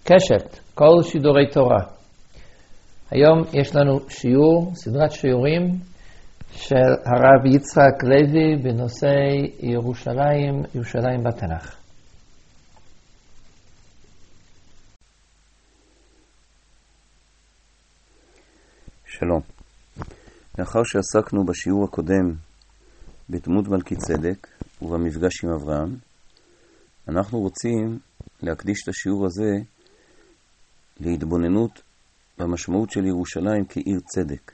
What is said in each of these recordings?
קשת, כל שידורי תורה. היום יש לנו שיעור, סדרת שיעורים של הרב יצחק לוי בנושא ירושלים בתנ"ך. שלום. לאחר שעסקנו בשיעור הקודם בדמות מלכי צדק ובמפגש עם אברהם, אנחנו רוצים להקדיש את השיעור הזה להתבוננות במשמעות של ירושלים כעיר צדק.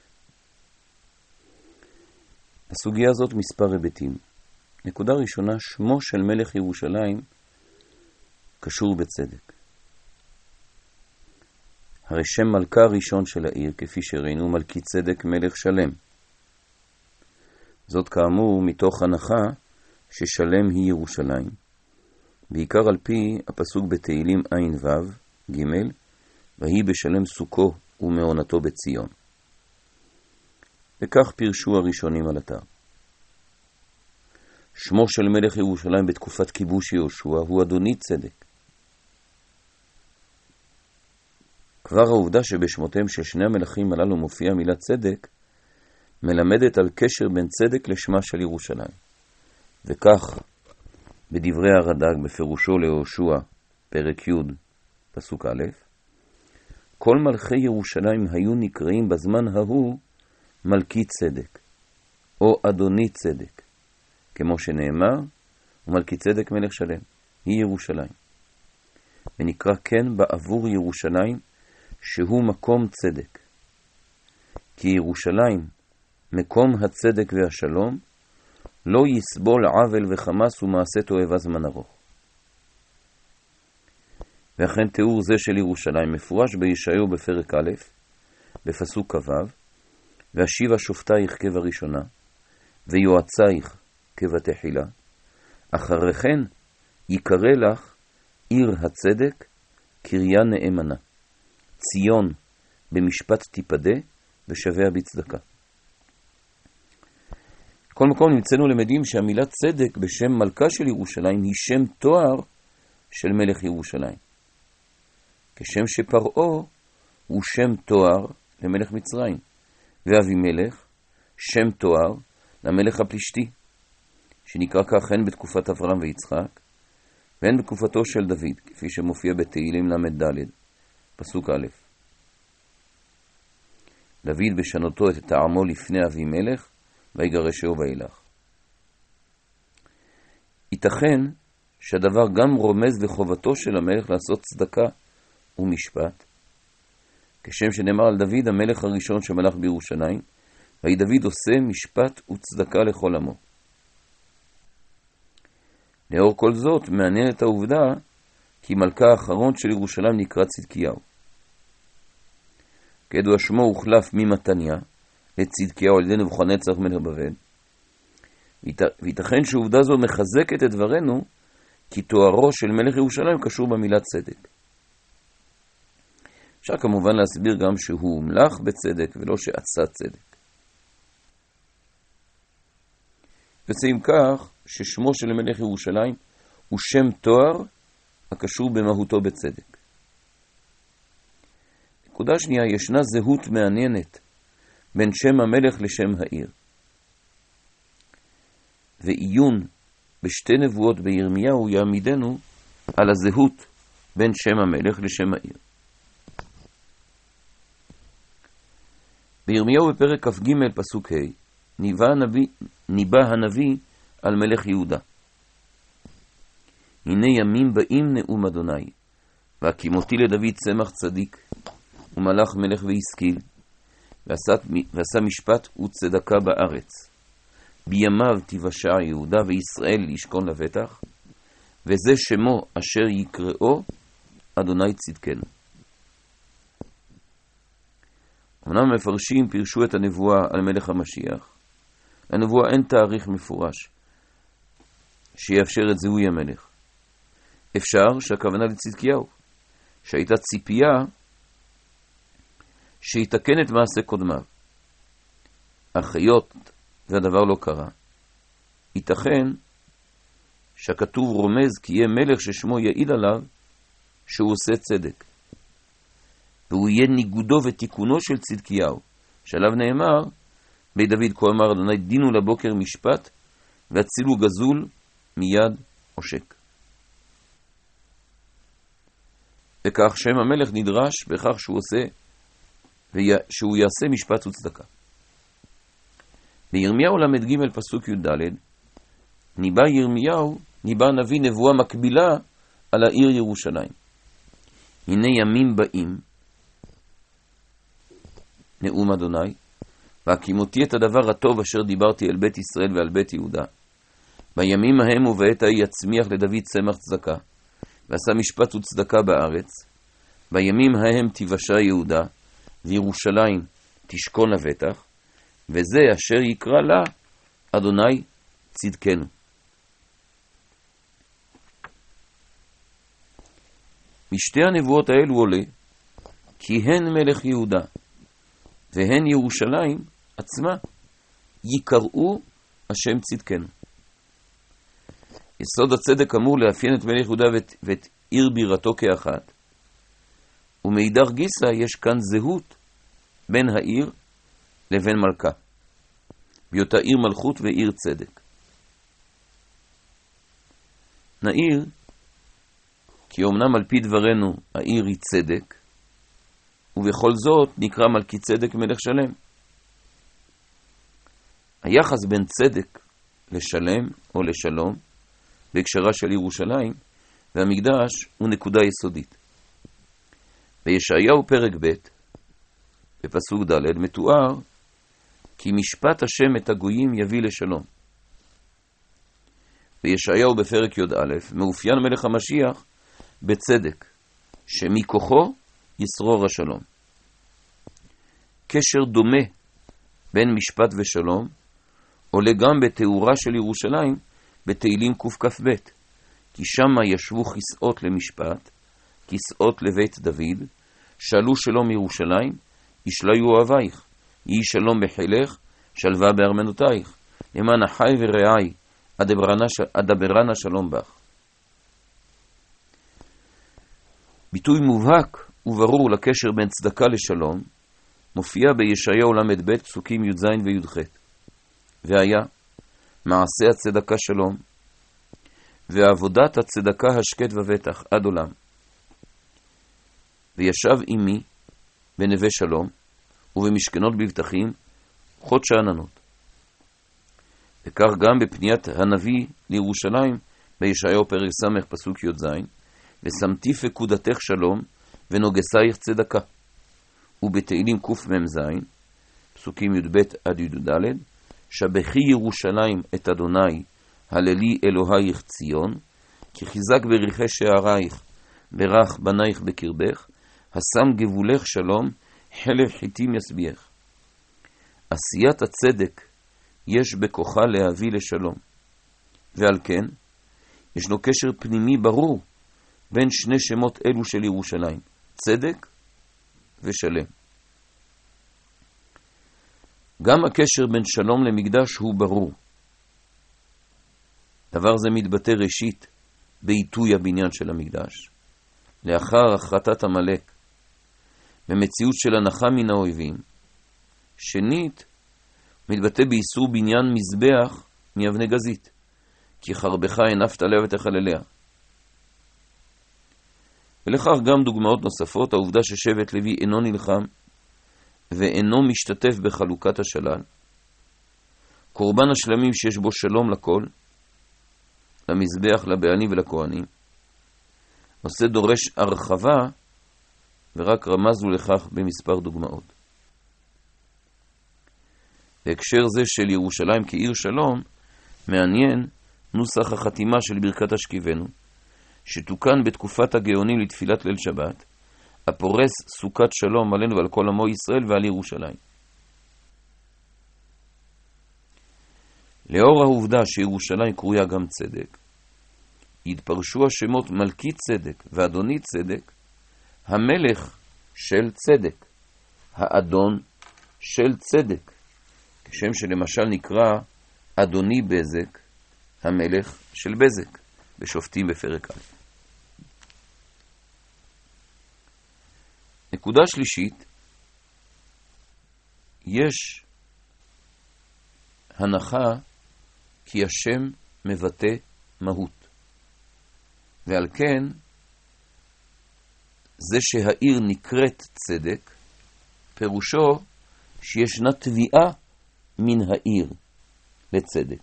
הסוגיה הזאת מספר היבטים. נקודה ראשונה, שמו של מלך ירושלים קשור בצדק. הרי שם מלכה הראשון של העיר, כפי שראינו, מלכי צדק מלך שלם. זאת כאמור מתוך הנחה ששלם היא ירושלים, בעיקר על פי הפסוק בתהילים עין ו' ג' והיא בשלם סוכו ומעונתו בציון. וכך פירשו הראשונים על התא. שמו של מלך ירושלים בתקופת כיבוש יהושע הוא אדוני צדק. כבר העובדה שבשמותיהם של שני המלכים הללו מופיעה מילה צדק, מלמדת על קשר בין צדק לשמה של ירושלים. וכך, בדברי הרד"ג בפירושו ליהושע, פרק י' פסוק א', כל מלכי ירושלים היו נקראים בזמן ההוא מלכי צדק, או אדוני צדק, כמו שנאמר, ומלכי צדק מלך שלם, היא ירושלים. ונקרא כן בעבור ירושלים, שהוא מקום צדק. כי ירושלים, מקום הצדק והשלום, לא יסבול עוול וחמאס ומעשה תועבה זמן ארוך. ואכן תיאור זה של ירושלים מפורש בישעיהו בפרק א', בפסוק כ"ו, והשיבה שופטייך כבראשונה, ויועצייך כבתחילה, אחרי כן יקרא לך עיר הצדק, קריה נאמנה. ציון במשפט תיפדה ושביה בצדקה. כל מקום נמצאנו למדים שהמילה צדק בשם מלכה של ירושלים היא שם תואר של מלך ירושלים. כשם שפרעה הוא שם תואר למלך מצרים, ואבימלך שם תואר למלך הפלישתי, שנקרא כך הן בתקופת אברהם ויצחק, והן בתקופתו של דוד, כפי שמופיע בתהילים ל"ד, פסוק א'. דוד בשנותו את טעמו לפני אבימלך, ויגרשהו ואילך. ייתכן שהדבר גם רומז לחובתו של המלך לעשות צדקה ומשפט, כשם שנאמר על דוד המלך הראשון שמלך בירושלים, ויהי דוד עושה משפט וצדקה לכל עמו. לאור כל זאת מעניינת העובדה כי מלכה האחרון של ירושלים נקרא צדקיהו. כידוע שמו הוחלף ממתניה לצדקיהו על ידי נבוכדנצר מלך בבל, וייתכן שעובדה זו מחזקת את דברנו כי תוארו של מלך ירושלים קשור במילה צדק. אפשר כמובן להסביר גם שהוא הומלך בצדק ולא שעשה צדק. יוצא עם כך ששמו של מלך ירושלים הוא שם תואר הקשור במהותו בצדק. נקודה שנייה, ישנה זהות מעניינת בין שם המלך לשם העיר. ועיון בשתי נבואות בירמיהו יעמידנו על הזהות בין שם המלך לשם העיר. בירמיהו בפרק כ"ג פסוק ה' ניבא הנביא על מלך יהודה. הנה ימים באים נאום אדוני, והקימותי לדוד צמח צדיק, ומלך מלך והשכיל, ועשה משפט וצדקה בארץ. בימיו תיוושע יהודה וישראל ישכון לבטח, וזה שמו אשר יקראו אדוני צדקנו. אמנם המפרשים פירשו את הנבואה על מלך המשיח. לנבואה אין תאריך מפורש שיאפשר את זיהוי המלך. אפשר שהכוונה לצדקיהו, שהייתה ציפייה שיתקן את מעשה קודמיו. אך היות והדבר לא קרה, ייתכן שהכתוב רומז כי יהיה מלך ששמו יעיד עליו שהוא עושה צדק, והוא יהיה ניגודו ותיקונו של צדקיהו, שעליו נאמר, בית דוד כה אמר אדוני, דינו לבוקר משפט, והצילו גזול מיד עושק. וכך שם המלך נדרש בכך שהוא יעשה משפט וצדקה. בירמיהו ל"ג פסוק י"ד, ניבא הנביא נבואה מקבילה על העיר ירושלים. הנה ימים באים, נאום אדוני, והקימותי את הדבר הטוב אשר דיברתי אל בית ישראל ועל בית יהודה. בימים ההם ובעת ההיא יצמיח לדוד צמח צדקה, ועשה משפט וצדקה בארץ. בימים ההם תיוושע יהודה, וירושלים תשכון לבטח, וזה אשר יקרא לה אדוני צדקנו. משתי הנבואות האלו עולה, כי הן מלך יהודה, והן ירושלים עצמה, יקראו השם צדקנו. יסוד הצדק אמור לאפיין את מלך יהודה ואת עיר בירתו כאחת, ומאידך גיסא יש כאן זהות בין העיר לבין מלכה, בהיותה עיר מלכות ועיר צדק. נעיר כי אומנם על פי דברנו העיר היא צדק, ובכל זאת נקרא מלכי צדק מלך שלם. היחס בין צדק לשלם או לשלום בהקשרה של ירושלים והמקדש הוא נקודה יסודית. בישעיהו פרק ב' בפסוק ד' מתואר כי משפט השם את הגויים יביא לשלום. בישעיהו בפרק י"א מאופיין מלך המשיח בצדק, שמכוחו ישרור השלום. קשר דומה בין משפט ושלום עולה גם בתיאורה של ירושלים בתהילים קכ"ב, כי שמה ישבו כיסאות למשפט, כיסאות לבית דוד, שאלו שלום ירושלים, ישליו אוהבייך, יהי שלום בחילך, שלווה בארמנותייך, למען אחי ורעי, אדברנה שלום בך. ביטוי מובהק וברור לקשר בין צדקה לשלום מופיע בישעיהו ל"ב פסוקים י"ז וי"ח. והיה מעשה הצדקה שלום, ועבודת הצדקה השקט ובטח עד עולם. וישב עמי בנווה שלום ובמשכנות בבטחים חוד שאננות. וכך גם בפניית הנביא לירושלים בישעיהו פרק ס' פסוק י"ז, ושמתי פקודתך שלום ונוגסייך צדקה. ובתהילים קמ"ז פסוקים י"ב עד י"ד, שבחי ירושלים את אדוני, הללי אלוהיך ציון, כי חיזק בריחי שערייך, ברך בנייך בקרבך, השם גבולך שלום, חלב חיטים יסביח. עשיית הצדק יש בכוחה להביא לשלום, ועל כן ישנו קשר פנימי ברור בין שני שמות אלו של ירושלים, צדק ושלם. גם הקשר בין שלום למקדש הוא ברור. דבר זה מתבטא ראשית בעיתוי הבניין של המקדש, לאחר הכרתת עמלק, במציאות של הנחה מן האויבים. שנית, מתבטא באיסור בניין מזבח מאבני גזית, כי חרבך הנפת עליה ותחלליה. ולכך גם דוגמאות נוספות, העובדה ששבט לוי אינו נלחם ואינו משתתף בחלוקת השלל, קורבן השלמים שיש בו שלום לכל, למזבח, לבעלים ולכהנים, נושא דורש הרחבה, ורק רמזנו לכך במספר דוגמאות. בהקשר זה של ירושלים כעיר שלום, מעניין נוסח החתימה של ברכת השכיבנו, שתוקן בתקופת הגאונים לתפילת ליל שבת, הפורס סוכת שלום עלינו ועל כל עמו ישראל ועל ירושלים. לאור העובדה שירושלים קרויה גם צדק, התפרשו השמות מלכי צדק ואדוני צדק, המלך של צדק, האדון של צדק, כשם שלמשל נקרא אדוני בזק, המלך של בזק, בשופטים בפרק א'. נקודה שלישית, יש הנחה כי השם מבטא מהות. ועל כן, זה שהעיר נקראת צדק, פירושו שישנה תביעה מן העיר לצדק.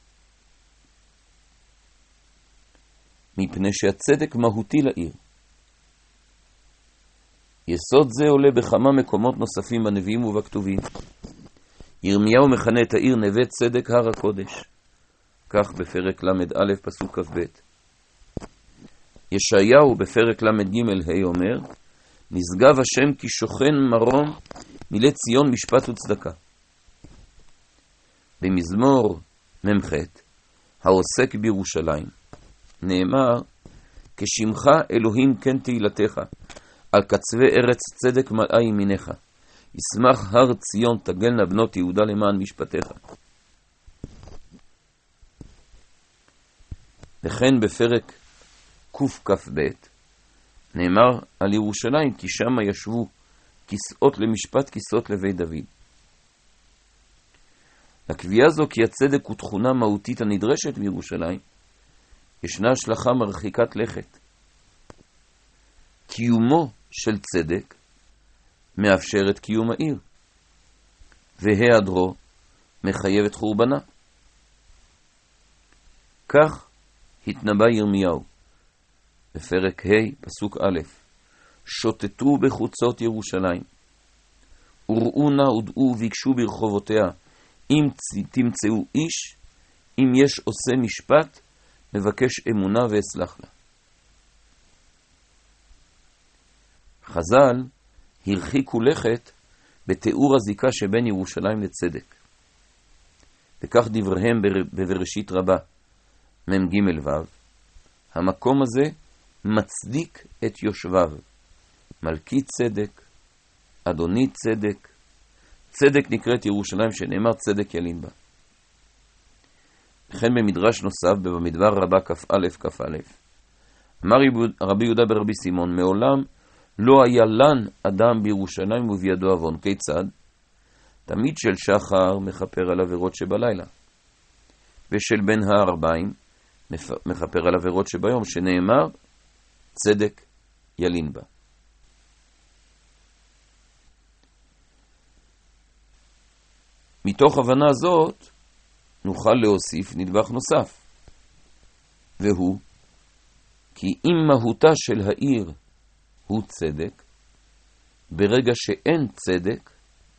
מפני שהצדק מהותי לעיר. יסוד זה עולה בכמה מקומות נוספים בנביאים ובכתובים. ירמיהו מכנה את העיר נווה צדק הר הקודש. כך בפרק ל"א פסוק כ"ב. ישעיהו בפרק ל"ג אומר, נשגב השם כי שוכן מרום מילא ציון משפט וצדקה. במזמור מ"ח העוסק בירושלים נאמר, כשמך אלוהים כן תהילתך, על קצווי ארץ צדק מלאה ימינך, ישמח הר ציון תגלנה בנות יהודה למען משפטיך. וכן בפרק קכ"ב נאמר על ירושלים, כי שם ישבו כיסאות למשפט, כיסאות לבית דוד. לקביעה זו כי הצדק הוא תכונה מהותית הנדרשת בירושלים, ישנה השלכה מרחיקת לכת. קיומו של צדק מאפשר את קיום העיר, והיעדרו מחייב את חורבנה. כך התנבא ירמיהו בפרק ה' פסוק א', שוטטו בחוצות ירושלים, וראו נא ודעו וביקשו ברחובותיה, אם תמצאו איש, אם יש עושה משפט, מבקש אמונה ואסלח לה. חז"ל הרחיקו לכת בתיאור הזיקה שבין ירושלים לצדק. וכך דבריהם בבראשית רבה, מ"ג ו', המקום הזה מצדיק את יושביו, מלכי צדק, אדוני צדק, צדק נקראת ירושלים שנאמר צדק ילין בה. וכן במדרש נוסף במדבר רבה כ"א, אמר רבי יהודה ברבי סימון, מעולם לא היה לן אדם בירושלים ובידו עוון. כיצד? תמיד של שחר מכפר על עבירות שבלילה, ושל בן הערביים מכפר על עבירות שביום, שנאמר צדק ילין בה. מתוך הבנה זאת נוכל להוסיף נדבך נוסף, והוא כי אם מהותה של העיר הוא צדק, ברגע שאין צדק,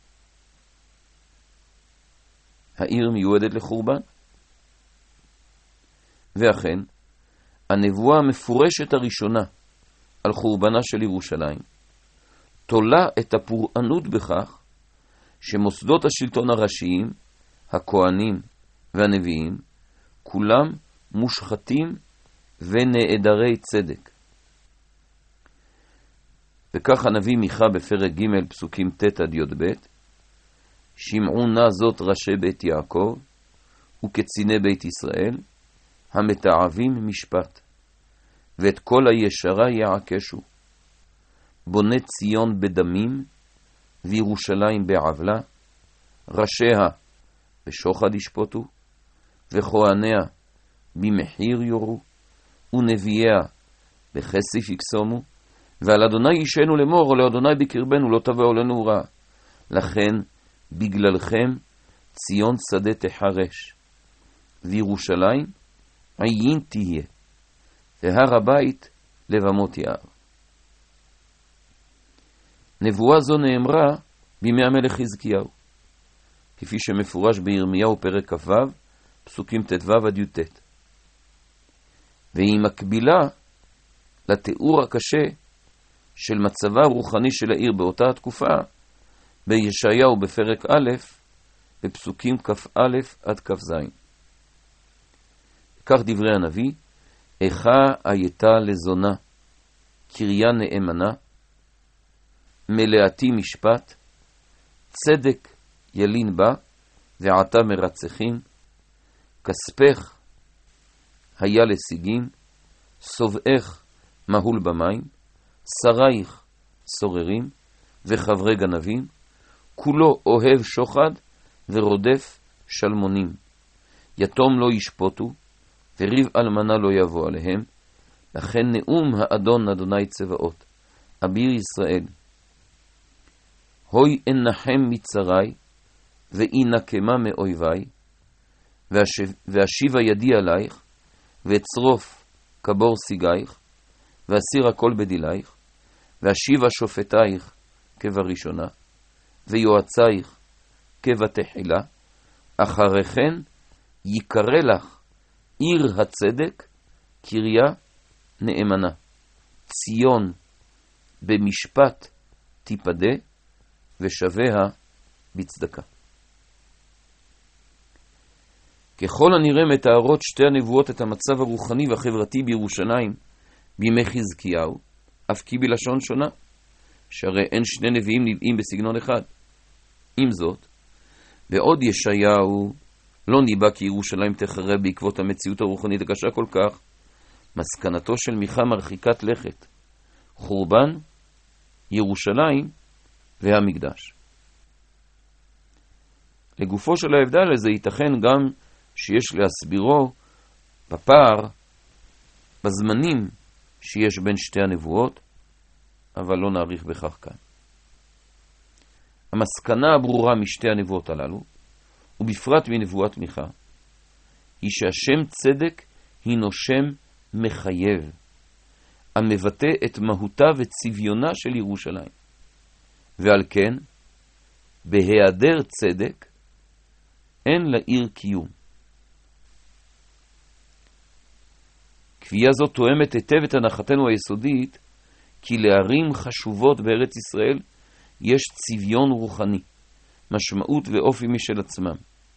העיר מיועדת לחורבן. ואכן, הנבואה המפורשת הראשונה על חורבנה של ירושלים תולה את הפורענות בכך שמוסדות השלטון הראשיים, הכהנים והנביאים, כולם מושחתים ונעדרי צדק. וכך הנביא מיכה בפרק ג' פסוקים ט' עד י"ב, שמעו נא זאת ראשי בית יעקב וקציני בית ישראל, המתעבים משפט, ואת כל הישרה יעקשו, בוני ציון בדמים, וירושלים בעבלה, ראשיה בשוחד ישפוטו, וכהניה במחיר יורו, ונביאיה בכסף יקסומו, ועל אדוני ישנו לאמור, או לאדוני בקרבנו לא תבואו לנו רע. לכן בגללכם ציון שדה תחרש, וירושלים עיין תהיה, והר הבית לבמות יער. נבואה זו נאמרה בימי המלך חזקיהו, כפי שמפורש בירמיהו פרק כ"ו, פסוקים ט"ו עד י"ט. והיא מקבילה לתיאור הקשה של מצבה הרוחני של העיר באותה התקופה, בישעיהו בפרק א', בפסוקים כ"א עד כ"ז. כך דברי הנביא, איכה הייתה לזונה, קריה נאמנה, מלאתי משפט, צדק ילין בה, ועתה מרצחים, כספך היה לשיגים, סובאך מהול במים, שרייך סוררים וחברי גנבים, כולו אוהב שוחד ורודף שלמונים. יתום לא ישפוטו, וריב אלמנה לא יבוא עליהם. לכן נאום האדון אדוני צבאות, אביר ישראל. הוי אנחם מצרי, ואינקמה מאויבי, ואשיבה ידי עלייך, ואצרוף כבור סיגייך, ואסיר הכל בדילייך, ואשיבה שופטייך כבראשונה, ויועצייך כבתחילה. אחרי כן יקרא לך עיר הצדק, קריה נאמנה. ציון במשפט תיפדה, ושביה בצדקה. ככל הנראה מתארות שתי הנבואות את המצב הרוחני והחברתי בירושלים בימי חזקיהו, אף כי בלשון שונה, שהרי אין שני נביאים נביאים בסגנון אחד. עם זאת, בעוד ישעיהו לא ניבא כי ירושלים תחרב בעקבות המציאות הרוחנית הקשה כל כך, מסקנתו של מיכה מרחיקת לכת: חורבן ירושלים והמקדש. לגופו של ההבדל הזה ייתכן גם שיש להסבירו בפער בזמנים שיש בין שתי הנבואות, אבל לא נאריך בכך כאן. המסקנה הברורה משתי הנבואות הללו, ובפרט מנבואת מיכה, היא שהשם צדק הינו שם מחייב, המבטא את מהותה וצביונה של ירושלים. ועל כן, בהיעדר צדק, אין לעיר קיום. קביעה זו תואמת היטב את הנחתנו היסודית, כי לערים חשובות בארץ ישראל יש צביון רוחני, משמעות ואופי משל עצמם.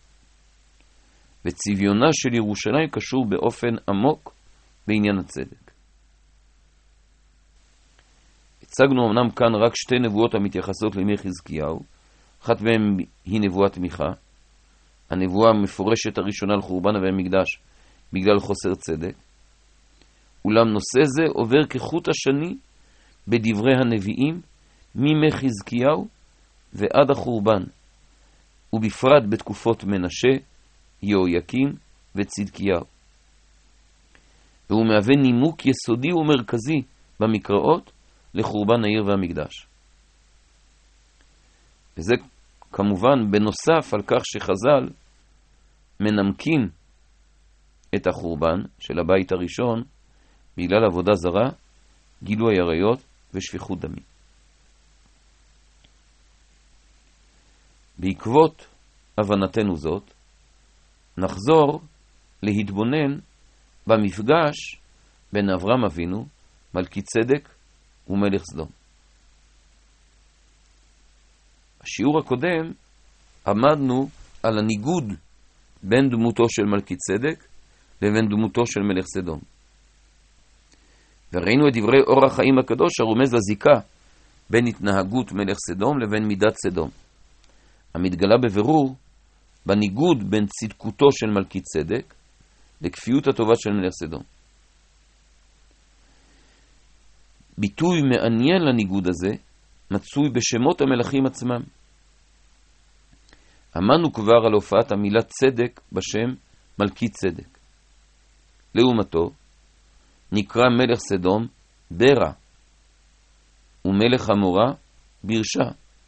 וצביונה של ירושלים קשור באופן עמוק בעניין הצדק. הצגנו אמנם כאן רק שתי נבואות המתייחסות לימי חזקיהו, אחת מהן היא נבואת מיכה, הנבואה המפורשת הראשונה על חורבן המקדש בגלל חוסר צדק, אולם נושא זה עובר כחוט השני בדברי הנביאים מימי חזקיהו ועד החורבן, ובפרט בתקופות מנשה, יהויקים וצדקיהו. והוא מהווה נימוק יסודי ומרכזי במקראות לחורבן העיר והמקדש. וזה כמובן בנוסף על כך שחז"ל מנמקים את החורבן של הבית הראשון בגלל עבודה זרה, גילוי עריות ושפיכות דמים. בעקבות הבנתנו זאת, נחזור להתבונן במפגש בין אברהם אבינו, מלכי צדק ומלך סדום. בשיעור הקודם עמדנו על הניגוד בין דמותו של מלכי צדק לבין דמותו של מלך סדום. וראינו את דברי אור החיים הקדוש הרומז לזיקה בין התנהגות מלך סדום לבין מידת סדום, המתגלה בבירור בניגוד בין צדקותו של מלכי צדק לכפיות הטובה של מלך סדום. ביטוי מעניין לניגוד הזה מצוי בשמות המלכים עצמם. אמרנו כבר על הופעת המילה צדק בשם מלכי צדק. לעומתו נקרא מלך סדום ברע, ומלך עמורה ברשע.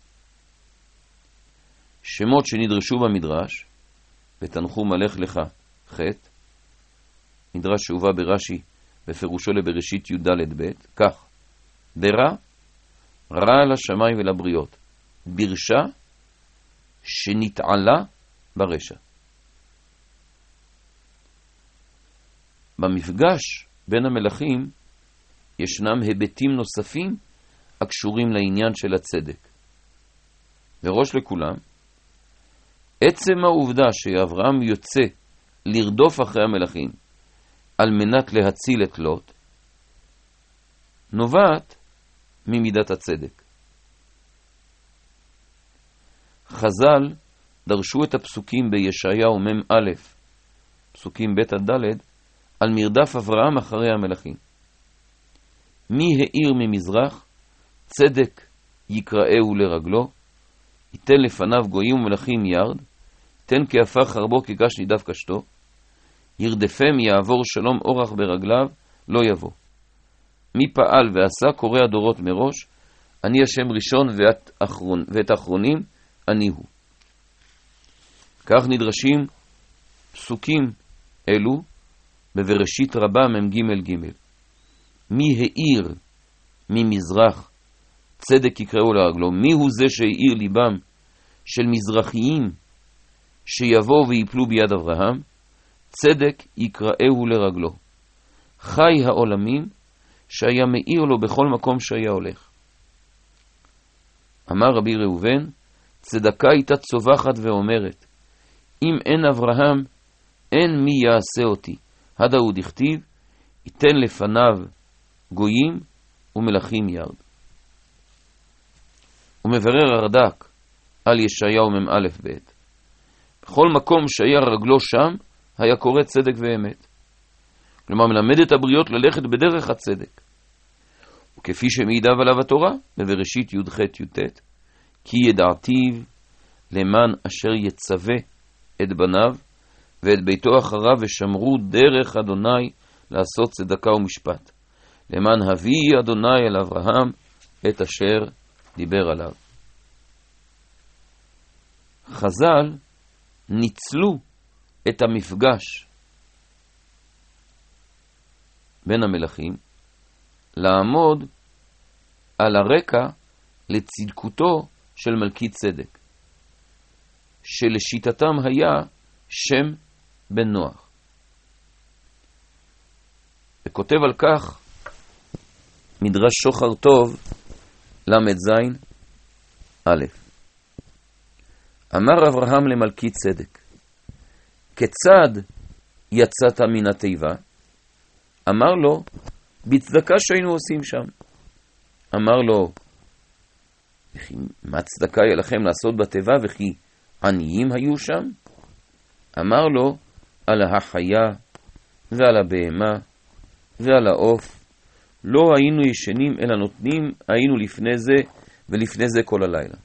שמות שנדרשו במדרש, ותנחום מלך לך חטא, מדרש שהובא ברש"י בפירושו לבראשית י"ד ב', כך: ברע, רע לשמיים ולבריות, ברשע, שנתעלה ברשע. במפגש בין המלכים ישנם היבטים נוספים הקשורים לעניין של הצדק. וראש לכולם, עצם העובדה שאברהם יוצא לרדוף אחרי המלכים על מנת להציל את לוט, נובעת ממידת הצדק. חז"ל דרשו את הפסוקים בישעיהו מ"א, פסוקים ב' עד ד', על מרדף אברהם אחרי המלכים. מי העיר ממזרח? צדק יקראהו לרגלו, ייתן לפניו גויים ומלכים ירד, ייתן כעפר חרבו כקש נידף קשתו, ירדפם יעבור שלום אורח ברגליו, לא יבוא. מי פעל ועשה קורא הדורות מראש, אני השם ראשון ואת אחרונים אני הוא. כך נדרשים פסוקים אלו בבראשית רבה מ"ג ג'. מי האיר ממזרח צדק יקראו לרגלו. מי הוא זה שהאיר ליבם של מזרחיים שיבואו ויפלו ביד אברהם? צדק יקראו לרגלו. חי העולמים שהיה מאיר לו בכל מקום שהיה הולך. אמר רבי ראובן, צדקה הייתה צובחת ואומרת, אם אין אברהם, אין מי יעשה אותי. הדאו דכתיב, ייתן לפניו גויים ומלכים ירד. ומברר הרד"ק על ישעיהו מ"א ב', בכל מקום שהיה רגלו שם, היה קורא צדק ואמת. כלומר, מלמד את הבריות ללכת בדרך הצדק. וכפי שמעידה עליו התורה, בבראשית י"ח י"ט, כי ידעתיו למען אשר יצווה את בניו ואת ביתו אחריו ושמרו דרך אדוני לעשות צדקה ומשפט. למען הביא אדוני אל אברהם את אשר דיבר עליו. חז"ל ניצלו את המפגש בין המלכים לעמוד על הרקע לצדקותו של מלכי צדק, שלשיטתם היה שם בן נוח. וכותב על כך מדרש שוחר טוב ל"ז א', אמר אברהם למלכי צדק, כיצד יצאת מן התיבה? אמר לו, בצדקה שהיינו עושים שם. אמר לו, מה צדקה יהיה לכם לעשות בתיבה וכי עניים היו שם? אמר לו, על החיה ועל הבהמה ועל העוף לא היינו ישנים אלא נותנים, היינו לפני זה ולפני זה כל הלילה.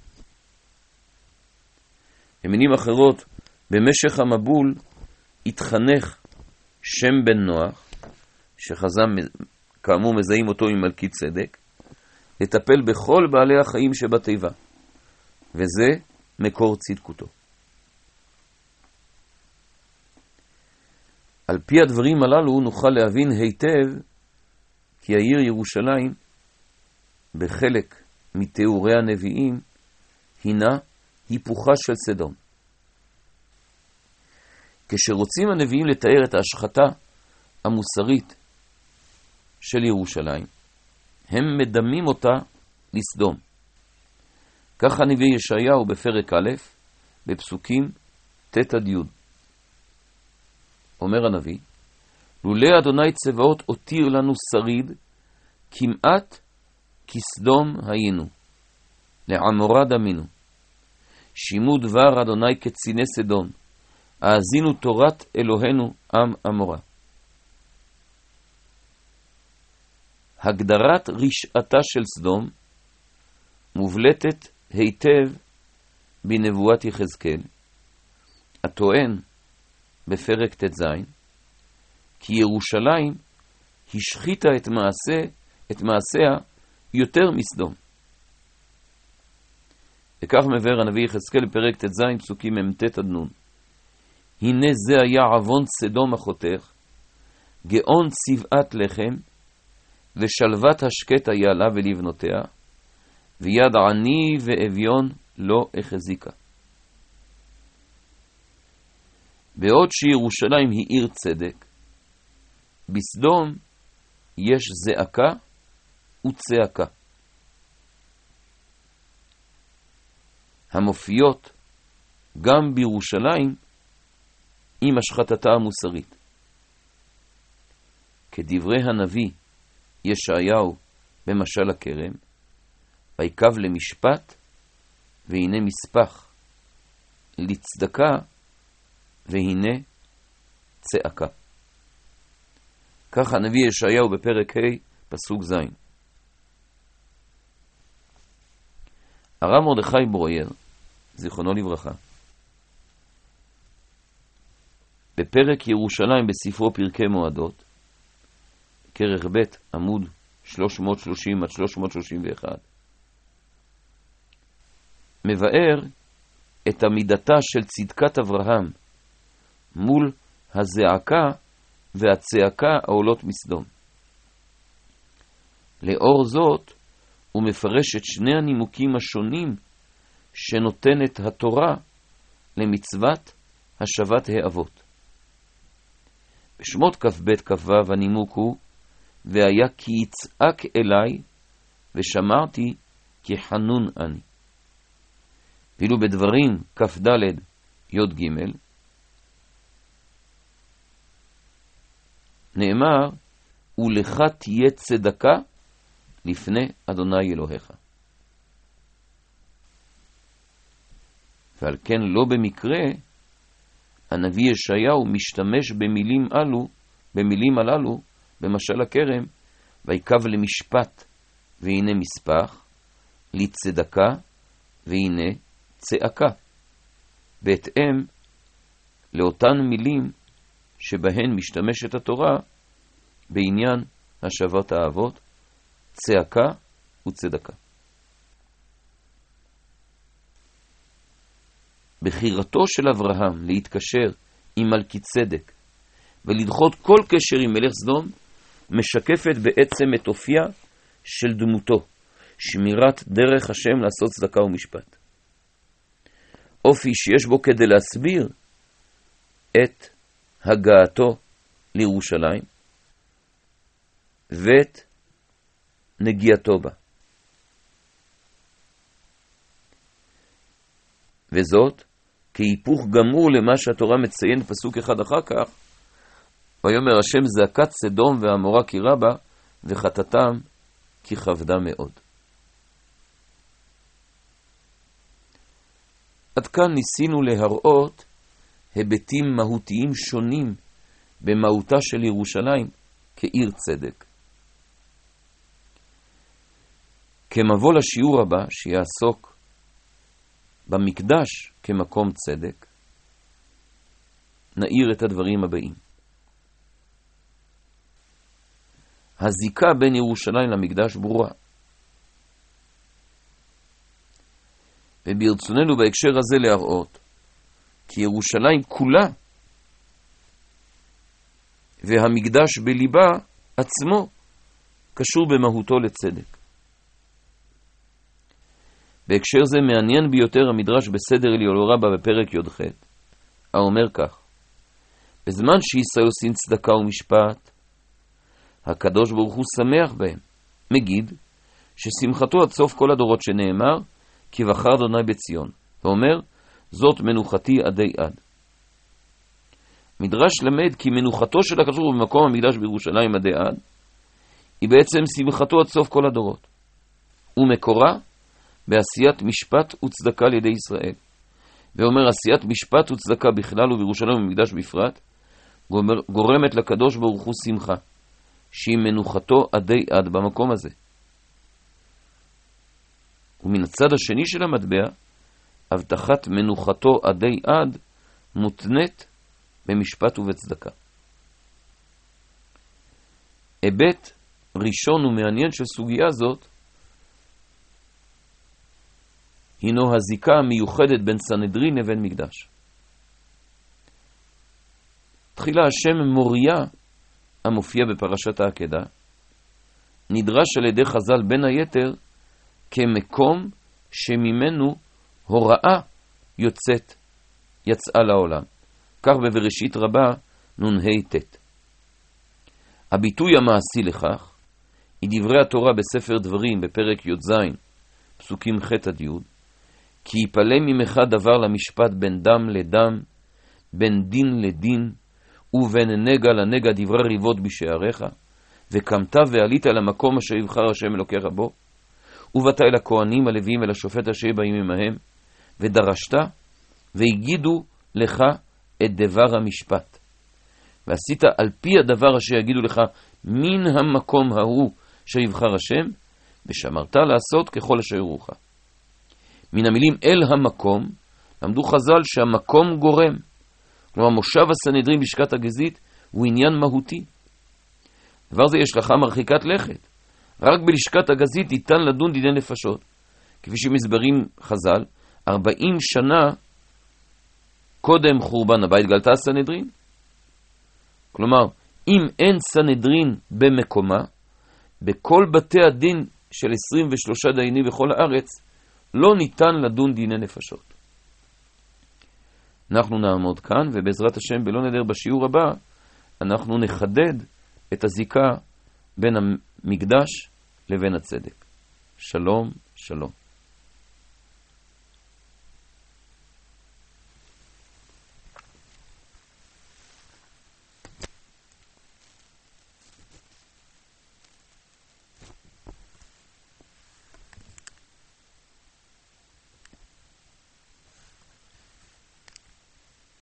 במילים אחרות, במשך המבול התחנך שם בן נוח, שחז"ל כאמור מזהים אותו עם מלכי צדק, לטפל בכל בעלי החיים שבתיבה, וזה מקור צדקותו. על פי הדברים הללו נוכל להבין היטב כי העיר ירושלים בחלק מתיאורי הנביאים הינה היפוכה של סדום. כשרוצים הנביאים לתאר את ההשחתה המוסרית של ירושלים, הם מדמים אותה לסדום. כך הנביא ישעיהו בפרק א' בפסוקים ט' עד י'. אומר הנביא, לולא אדוני צבאות הותיר לנו שריד, כמעט כסדום היינו, לעמורה דמינו. שימו דבר אדוני כציני סדום, האזינו תורת אלוהינו עם עמורה. הגדרת רשעתה של סדום מובלטת היטב בנבואת יחזקאל, הטוען בפרק ט"ז, כי ירושלים השחיתה את מעשיה יותר מסדום. וכך מבאר הנביא יחזקאל בפרק ט"ז פסוקים מ"ט עד נ', הנה זה היה עוון סדום אחותך, גאון צבעת לחם, ושלוות השקט היה לה ולבנותיה, ויד עני ואביון לא החזיקה. בעוד שירושלים היא עיר צדק, בסדום יש זעקה וצעקה, המופיעות גם בירושלים עם השחתתה המוסרית. כדברי הנביא ישעיהו במשל הכרם, ויקב למשפט והנה מספח, לצדקה והנה צעקה. כך הנביא ישעיהו בפרק ה' פסוק ז'. הרב מרדכי ברויר, זיכרונו לברכה, בפרק ירושלים בספרו פרקי מועדות, כרך ב' עמוד 330 עד 331, מבאר את עמידתה של צדקת אברהם מול הזעקה והצעקה העולות מסדום. לאור זאת הוא מפרש את שני הנימוקים השונים שנותנת התורה למצוות השבת האבות. בשמות כ"ב כ"ו הנימוק הוא והיה כי יצעק אליי ושמרתי כי חנון אני. ואילו בדברים כ"ד י"ג נאמר ולך תהיה צדקה לפני אדוני אלוהיך. ועל כן לא במקרה הנביא ישעיהו משתמש במילים הללו במשל הכרם, ויקב למשפט והנה מספח, לצדקה והנה צעקה, בהתאם לאותן מילים שבהן משתמשת התורה בעניין השבת האבות, צעקה וצדקה. בחירתו של אברהם להתקשר עם מלכי צדק ולדחות כל קשר עם מלך סדום משקפת בעצם את אופיה של דמותו, שמירת דרך השם לעשות צדקה ומשפט. אופי שיש בו כדי להסביר את הגעתו לירושלים ואת נגיעתו בה. וזאת כהיפוך גמור למה שהתורה מציין פסוק אחד אחר כך, ויאמר השם זעקת סדום ועמורה כי רבה וחטאתם כי כבדה מאוד. עד כאן ניסינו להראות היבטים מהותיים שונים במהותה של ירושלים כעיר צדק. כמבוא לשיעור הבא שיעסוק במקדש כמקום צדק, נעיר את הדברים הבאים. הזיקה בין ירושלים למקדש ברורה. וברצוננו בהקשר הזה להראות כי ירושלים כולה והמקדש בליבה עצמו קשור במהותו לצדק. בהקשר זה מעניין ביותר המדרש בסדר אליהו רבה בפרק י"ח, האומר כך: בזמן שישראל עושים צדקה ומשפט, הקדוש ברוך הוא שמח בהם, מגיד ששמחתו עד סוף כל הדורות, שנאמר כי בחר אדוני בציון, ואומר זאת מנוחתי עדי עד. מדרש למד כי מנוחתו של הקדוש ברוך הוא במקום המקדש בירושלים עדי עד היא בעצם שמחתו עד סוף כל הדורות, ומקורה בעשיית משפט וצדקה לידי ישראל. ואומר עשיית משפט וצדקה בכלל ובירושלים ובמקדש בפרט גורמת לקדוש ברוך הוא שמחה שהיא מנוחתו עדי עד במקום הזה. ומן הצד השני של המטבע, הבטחת מנוחתו עדי עד מותנית במשפט ובצדקה. היבט ראשון ומעניין של סוגיה זאת הינו הזיקה המיוחדת בין סנהדרין לבין מקדש. תחילה השם מוריה המופיע בפרשת העקדה נדרש על ידי חז"ל בין היתר כמקום שממנו הוראה יצאה לעולם. כך בבראשית רבה נ"ה-ט. הביטוי המעשי לכך היא דברי התורה בספר דברים בפרק י"ז פסוקים ח' עד י', כי יפלא ממך דבר למשפט בין דם לדם, בין דין לדין, ובין נגע לנגע דברי ריבות בשעריך, וקמת ועלית למקום אשר יבחר השם אלוקיך בו, ובאת אל הכהנים הלוויים אל השופט אשר באים עמהם, ודרשת, והגידו לך את דבר המשפט. ועשית על פי הדבר אשר יגידו לך מן המקום ההוא אשר יבחר השם, ושמרת לעשות ככל אשר יורוך. מן המילים אל המקום, למדו חז"ל שהמקום גורם. כלומר, מושב הסנהדרין בלשכת הגזית הוא עניין מהותי. דבר זה יש השלכה מרחיקת לכת. רק בלשכת הגזית ניתן לדון דיני נפשות. כפי שמסברים חז"ל, 40 שנה קודם חורבן הבית גלתה הסנהדרין. כלומר, אם אין סנהדרין במקומה, בכל בתי הדין של 23 דיינים בכל הארץ, לא ניתן לדון דיני נפשות. אנחנו נעמוד כאן, ובעזרת השם בלא נדר בשיעור הבא, אנחנו נחדד את הזיקה בין המקדש לבין הצדק. שלום, שלום.